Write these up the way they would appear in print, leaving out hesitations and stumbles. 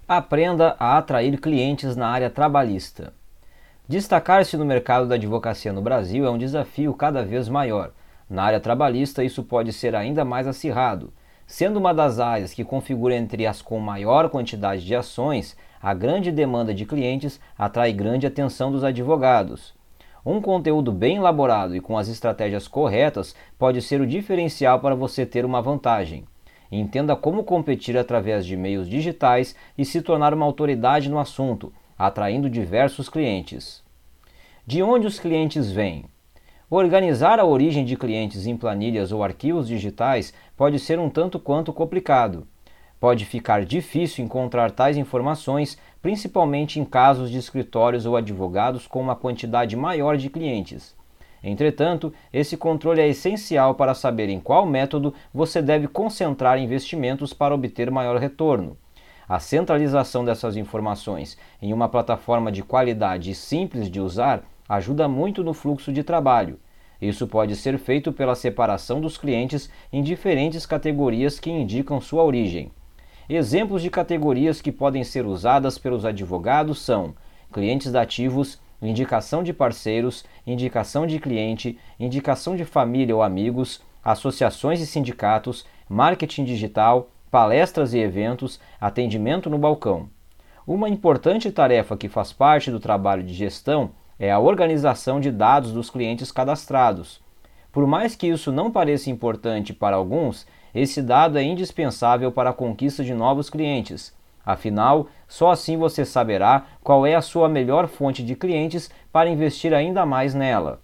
Aprenda a atrair clientes na área trabalhista. Destacar-se no mercado da advocacia no Brasil é um desafio cada vez maior. Na área trabalhista, isso pode ser ainda mais acirrado. Sendo uma das áreas que configura entre as com maior quantidade de ações, a grande demanda de clientes atrai grande atenção dos advogados. Um conteúdo bem elaborado e com as estratégias corretas pode ser o diferencial para você ter uma vantagem. Entenda como competir através de meios digitais e se tornar uma autoridade no assunto, atraindo diversos clientes. De onde os clientes vêm? Organizar a origem de clientes em planilhas ou arquivos digitais pode ser um tanto quanto complicado. Pode ficar difícil encontrar tais informações, principalmente em casos de escritórios ou advogados com uma quantidade maior de clientes. Entretanto, esse controle é essencial para saber em qual método você deve concentrar investimentos para obter maior retorno. A centralização dessas informações em uma plataforma de qualidade e simples de usar ajuda muito no fluxo de trabalho. Isso pode ser feito pela separação dos clientes em diferentes categorias que indicam sua origem. Exemplos de categorias que podem ser usadas pelos advogados são clientes dativos, indicação de parceiros, indicação de cliente, indicação de família ou amigos, associações e sindicatos, marketing digital, palestras e eventos, atendimento no balcão. Uma importante tarefa que faz parte do trabalho de gestão é a organização de dados dos clientes cadastrados. Por mais que isso não pareça importante para alguns, esse dado é indispensável para a conquista de novos clientes. Afinal, só assim você saberá qual é a sua melhor fonte de clientes para investir ainda mais nela.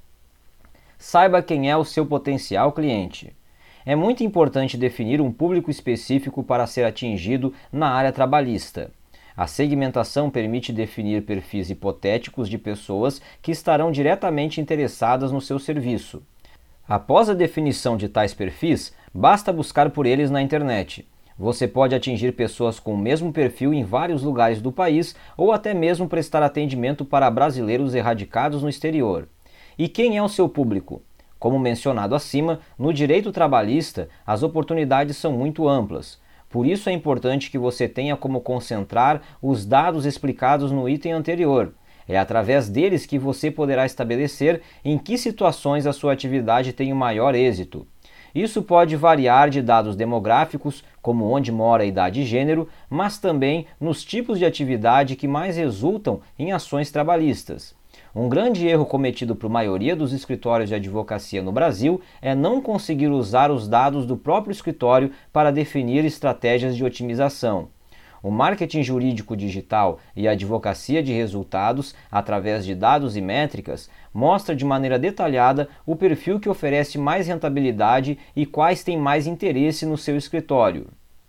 Saiba quem é o seu potencial cliente. É muito importante definir um público específico para ser atingido na área trabalhista. A segmentação permite definir perfis hipotéticos de pessoas que estarão diretamente interessadas no seu serviço. Após a definição de tais perfis, basta buscar por eles na internet. Você pode atingir pessoas com o mesmo perfil em vários lugares do país ou até mesmo prestar atendimento para brasileiros erradicados no exterior. E quem é o seu público? Como mencionado acima, no direito trabalhista, as oportunidades são muito amplas. Por isso é importante que você tenha como concentrar os dados explicados no item anterior. É através deles que você poderá estabelecer em que situações a sua atividade tem o maior êxito. Isso pode variar de dados demográficos, como onde mora, idade e gênero, mas também nos tipos de atividade que mais resultam em ações trabalhistas. Um grande erro cometido por maioria dos escritórios de advocacia no Brasil é não conseguir usar os dados do próprio escritório para definir estratégias de otimização. O marketing jurídico digital e a advocacia de resultados, através de dados e métricas, mostra de maneira detalhada o perfil que oferece mais rentabilidade e quais têm mais interesse no seu escritório.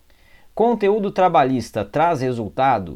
Conteúdo trabalhista traz resultado?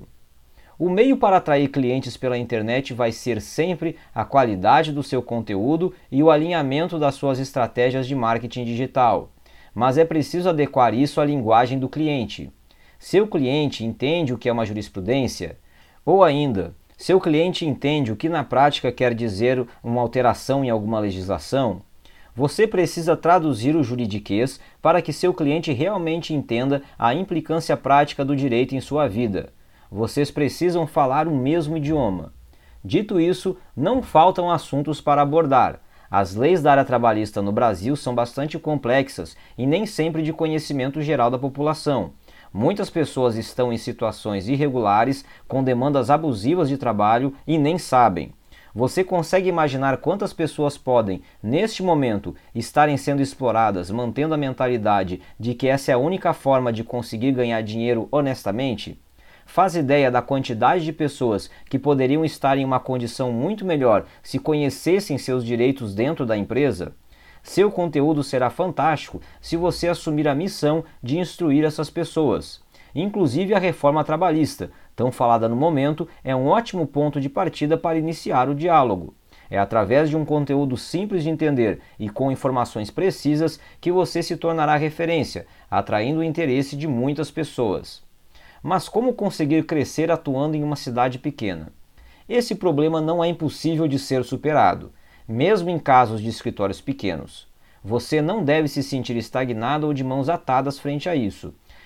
O meio para atrair clientes pela internet vai ser sempre a qualidade do seu conteúdo e o alinhamento das suas estratégias de marketing digital. Mas é preciso adequar isso à linguagem do cliente. Seu cliente entende o que é uma jurisprudência? Ou ainda, seu cliente entende o que na prática quer dizer uma alteração em alguma legislação? Você precisa traduzir o juridiquês para que seu cliente realmente entenda a implicância prática do direito em sua vida. Vocês precisam falar o mesmo idioma. Dito isso, não faltam assuntos para abordar. As leis da área trabalhista no Brasil são bastante complexas e nem sempre de conhecimento geral da população. Muitas pessoas estão em situações irregulares, com demandas abusivas de trabalho e nem sabem. Você consegue imaginar quantas pessoas podem, neste momento, estarem sendo exploradas, mantendo a mentalidade de que essa é a única forma de conseguir ganhar dinheiro honestamente? Faz ideia da quantidade de pessoas que poderiam estar em uma condição muito melhor se conhecessem seus direitos dentro da empresa? Seu conteúdo será fantástico se você assumir a missão de instruir essas pessoas. Inclusive a reforma trabalhista, tão falada no momento, é um ótimo ponto de partida para iniciar o diálogo. É através de um conteúdo simples de entender e com informações precisas que você se tornará referência, atraindo o interesse de muitas pessoas. Mas como conseguir crescer atuando em uma cidade pequena? Esse problema não é impossível de ser superado, mesmo em casos de escritórios pequenos. Você não deve se sentir estagnado ou de mãos atadas frente a isso.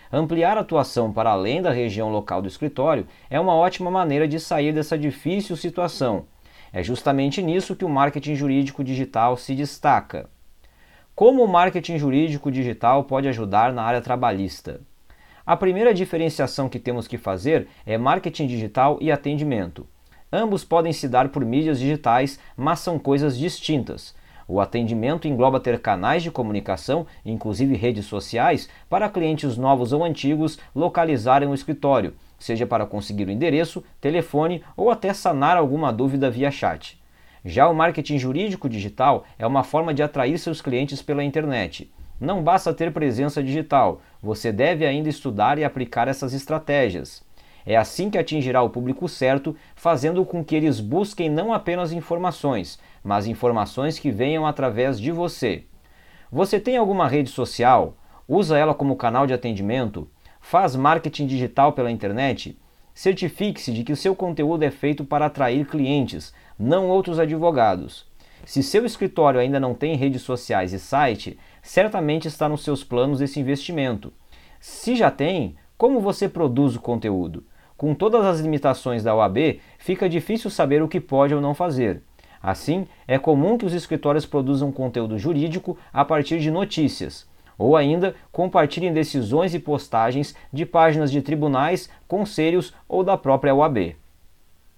Ampliar a atuação para além da região local do escritório é uma ótima maneira de sair dessa difícil situação. É justamente nisso que o marketing jurídico digital se destaca. Como o marketing jurídico digital pode ajudar na área trabalhista? A primeira diferenciação que temos que fazer é marketing digital e atendimento. Ambos podem se dar por mídias digitais, mas são coisas distintas. O atendimento engloba ter canais de comunicação, inclusive redes sociais, para clientes novos ou antigos localizarem o escritório, seja para conseguir o endereço, telefone ou até sanar alguma dúvida via chat. Já o marketing jurídico digital é uma forma de atrair seus clientes pela internet. Não basta ter presença digital, você deve ainda estudar e aplicar essas estratégias. É assim que atingirá o público certo, fazendo com que eles busquem não apenas informações, mas informações que venham através de você. Você tem alguma rede social? Usa ela como canal de atendimento? Faz marketing digital pela internet? Certifique-se de que o seu conteúdo é feito para atrair clientes, não outros advogados. Se seu escritório ainda não tem redes sociais e site, certamente está nos seus planos esse investimento. Se já tem, como você produz o conteúdo? Com todas as limitações da OAB, fica difícil saber o que pode ou não fazer. Assim, é comum que os escritórios produzam conteúdo jurídico a partir de notícias, ou ainda compartilhem decisões e postagens de páginas de tribunais, conselhos ou da própria OAB.